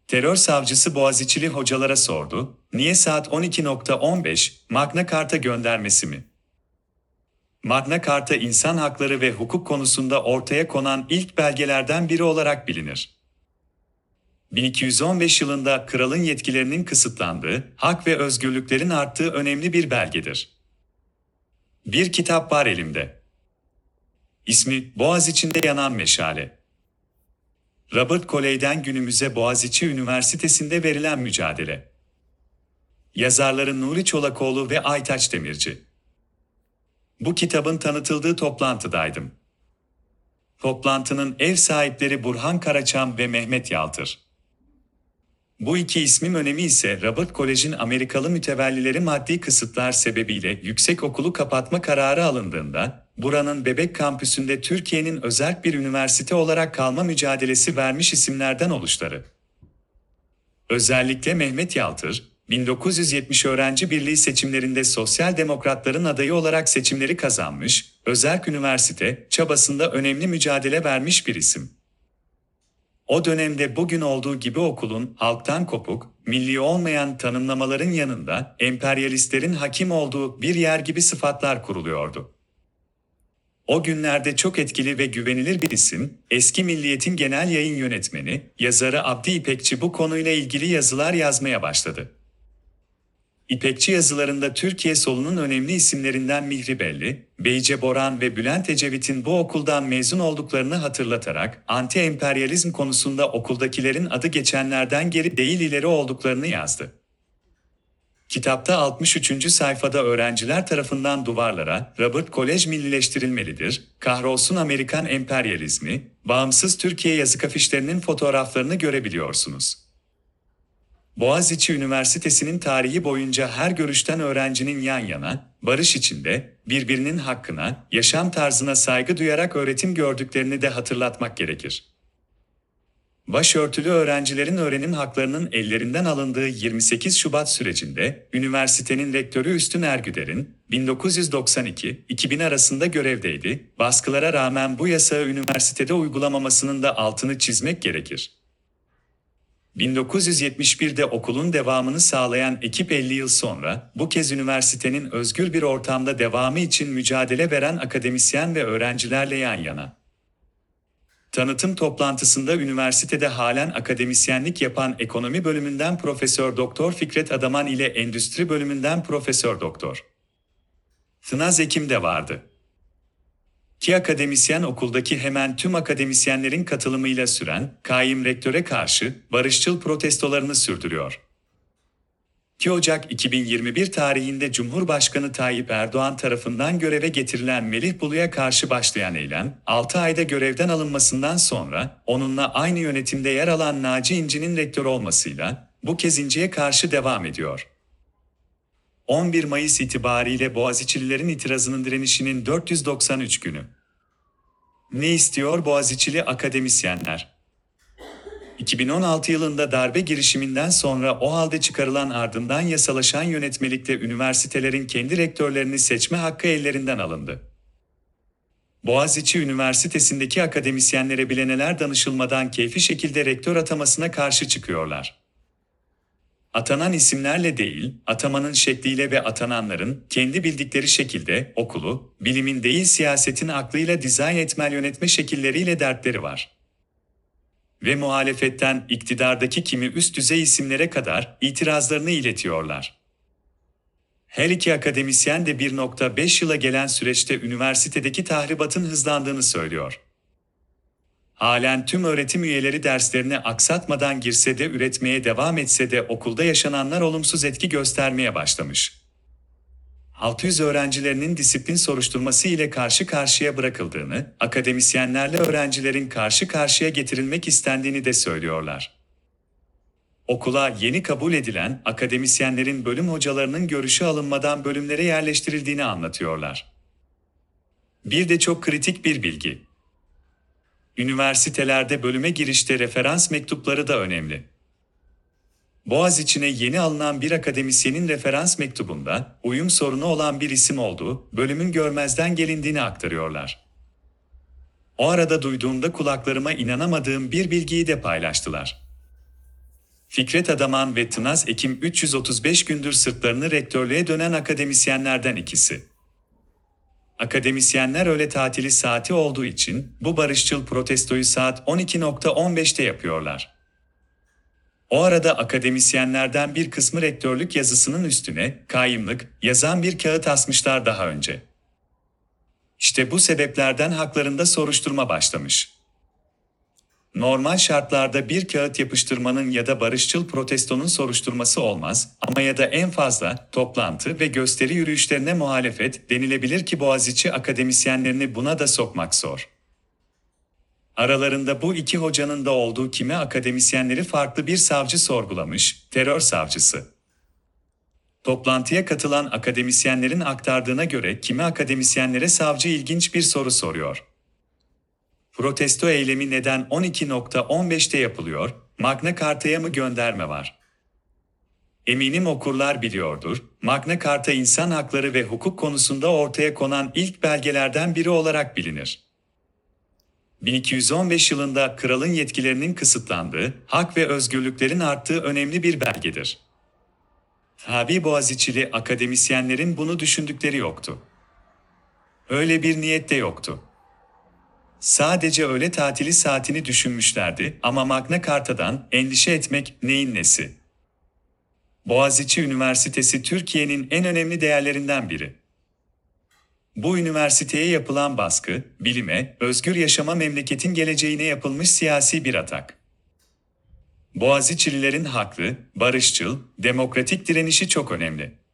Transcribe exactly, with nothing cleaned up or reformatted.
Terör savcısı Boğaziçi'li hocalara sordu, niye saat on iki on beş, Magna Carta göndermesi mi? Magna Carta insan hakları ve hukuk konusunda ortaya konan ilk belgelerden biri olarak bilinir. bin iki yüz on beş yılında kralın yetkilerinin kısıtlandığı, hak ve özgürlüklerin arttığı önemli bir belgedir. Bir kitap var elimde. İsmi Boğaziçi'nde Yanan Meşale. Robert Coley'den günümüze Boğaziçi Üniversitesi'nde verilen mücadele. Yazarları Nuri Çolakoğlu ve Aytaç Demirci. Bu kitabın tanıtıldığı toplantıdaydım. Toplantının ev sahipleri Burhan Karaçam ve Mehmet Yaltır. Bu iki ismin önemi ise Robert Kolej'in Amerikalı mütevellileri maddi kısıtlar sebebiyle yüksekokulu kapatma kararı alındığında, buranın Bebek kampüsünde Türkiye'nin özerk bir üniversite olarak kalma mücadelesi vermiş isimlerden oluşları. Özellikle Mehmet Yaltır, bin dokuz yüz yetmiş Öğrenci Birliği seçimlerinde Sosyal Demokratların adayı olarak seçimleri kazanmış, özerk üniversite çabasında önemli mücadele vermiş bir isim. O dönemde bugün olduğu gibi okulun halktan kopuk, milli olmayan tanımlamaların yanında emperyalistlerin hakim olduğu bir yer gibi sıfatlar kuruluyordu. O günlerde çok etkili ve güvenilir bir isim, eski Milliyet'in genel yayın yönetmeni, yazarı Abdi İpekçi bu konuyla ilgili yazılar yazmaya başladı. İpekçi yazılarında Türkiye solunun önemli isimlerinden Mihri Belli, Beyce Boran ve Bülent Ecevit'in bu okuldan mezun olduklarını hatırlatarak anti-emperyalizm konusunda okuldakilerin adı geçenlerden geri değil ileri olduklarını yazdı. Kitapta altmış üçüncü sayfada öğrenciler tarafından duvarlara "Robert Kolej millileştirilmelidir, kahrolsun Amerikan emperyalizmi, bağımsız Türkiye" yazık afişlerinin fotoğraflarını görebiliyorsunuz. Boğaziçi Üniversitesi'nin tarihi boyunca her görüşten öğrencinin yan yana, barış içinde, birbirinin hakkına, yaşam tarzına saygı duyarak öğretim gördüklerini de hatırlatmak gerekir. Başörtülü öğrencilerin öğrenim haklarının ellerinden alındığı yirmi sekiz Şubat sürecinde, üniversitenin rektörü Üstün Ergüder'in, bin dokuz yüz doksan iki iki bin arasında görevdeydi, baskılara rağmen bu yasağı üniversitede uygulamamasının da altını çizmek gerekir. bin dokuz yüz yetmiş birde okulun devamını sağlayan ekip elli yıl sonra, bu kez üniversitenin özgür bir ortamda devamı için mücadele veren akademisyen ve öğrencilerle yan yana. Tanıtım toplantısında üniversitede halen akademisyenlik yapan ekonomi bölümünden Profesör Doktor Fikret Adaman ile endüstri bölümünden Profesör Doktor Tınaz Ekim de vardı. Ki akademisyen okuldaki hemen tüm akademisyenlerin katılımıyla süren, kayyum rektöre karşı barışçıl protestolarını sürdürüyor. iki Ocak iki bin yirmi bir tarihinde Cumhurbaşkanı Tayyip Erdoğan tarafından göreve getirilen Melih Bulu'ya karşı başlayan eylem, altı ayda görevden alınmasından sonra, onunla aynı yönetimde yer alan Naci İnci'nin rektör olmasıyla, bu kez İnci'ye karşı devam ediyor. on bir Mayıs itibariyle Boğaziçi'lilerin itirazının direnişinin dört yüz doksan üç günü. Ne istiyor Boğaziçi'li akademisyenler? iki bin on altı yılında darbe girişiminden sonra o halde çıkarılan ardından yasalaşan yönetmelikte üniversitelerin kendi rektörlerini seçme hakkı ellerinden alındı. Boğaziçi Üniversitesi'ndeki akademisyenlere bile neler danışılmadan keyfi şekilde rektör atamasına karşı çıkıyorlar. Atanan isimlerle değil, atamanın şekliyle ve atananların kendi bildikleri şekilde okulu, bilimin değil siyasetin aklıyla dizayn etmel yönetme şekilleriyle dertleri var. Ve muhalefetten iktidardaki kimi üst düzey isimlere kadar itirazlarını iletiyorlar. Her iki akademisyen de bir nokta beş yıla gelen süreçte üniversitedeki tahribatın hızlandığını söylüyor. Halen tüm öğretim üyeleri derslerini aksatmadan girse de üretmeye devam etse de okulda yaşananlar olumsuz etki göstermeye başlamış. altı yüz öğrencilerinin disiplin soruşturması ile karşı karşıya bırakıldığını, akademisyenlerle öğrencilerin karşı karşıya getirilmek istendiğini de söylüyorlar. Okula yeni kabul edilen akademisyenlerin bölüm hocalarının görüşü alınmadan bölümlere yerleştirildiğini anlatıyorlar. Bir de çok kritik bir bilgi. Üniversitelerde bölüme girişte referans mektupları da önemli. Boğaziçi'ne yeni alınan bir akademisyenin referans mektubunda uyum sorunu olan bir isim olduğu, bölümün görmezden gelindiğini aktarıyorlar. O arada duyduğumda kulaklarıma inanamadığım bir bilgiyi de paylaştılar. Fikret Adaman ve Tınaz Ekim üç yüz otuz beş gündür sırtlarını rektörlüğe dönen akademisyenlerden ikisi. Akademisyenler öğle tatili saati olduğu için bu barışçıl protestoyu saat on iki on beşte yapıyorlar. O arada akademisyenlerden bir kısmı rektörlük yazısının üstüne kayyımlık yazan bir kağıt asmışlar daha önce. İşte bu sebeplerden haklarında soruşturma başlamış. Normal şartlarda bir kağıt yapıştırmanın ya da barışçıl protestonun soruşturması olmaz ama ya da en fazla toplantı ve gösteri yürüyüşlerine muhalefet denilebilir ki Boğaziçi akademisyenlerini buna da sokmak zor. Aralarında bu iki hocanın da olduğu kimi akademisyenleri farklı bir savcı sorgulamış, terör savcısı. Toplantıya katılan akademisyenlerin aktardığına göre kimi akademisyenlere savcı ilginç bir soru soruyor. Protesto eylemi neden on iki on beşte yapılıyor, Magna Carta'ya mı gönderme var? Eminim okurlar biliyordur, Magna Carta insan hakları ve hukuk konusunda ortaya konan ilk belgelerden biri olarak bilinir. bin iki yüz on beş yılında kralın yetkilerinin kısıtlandığı, hak ve özgürlüklerin arttığı önemli bir belgedir. Tabi Boğaziçi'li akademisyenlerin bunu düşündükleri yoktu. Öyle bir niyet de yoktu. Sadece öğle tatili saatini düşünmüşlerdi ama Magna Carta'dan endişe etmek neyin nesi? Boğaziçi Üniversitesi Türkiye'nin en önemli değerlerinden biri. Bu üniversiteye yapılan baskı, bilime, özgür yaşama memleketin geleceğine yapılmış siyasi bir atak. Boğaziçi'lilerin haklı, barışçıl, demokratik direnişi çok önemli.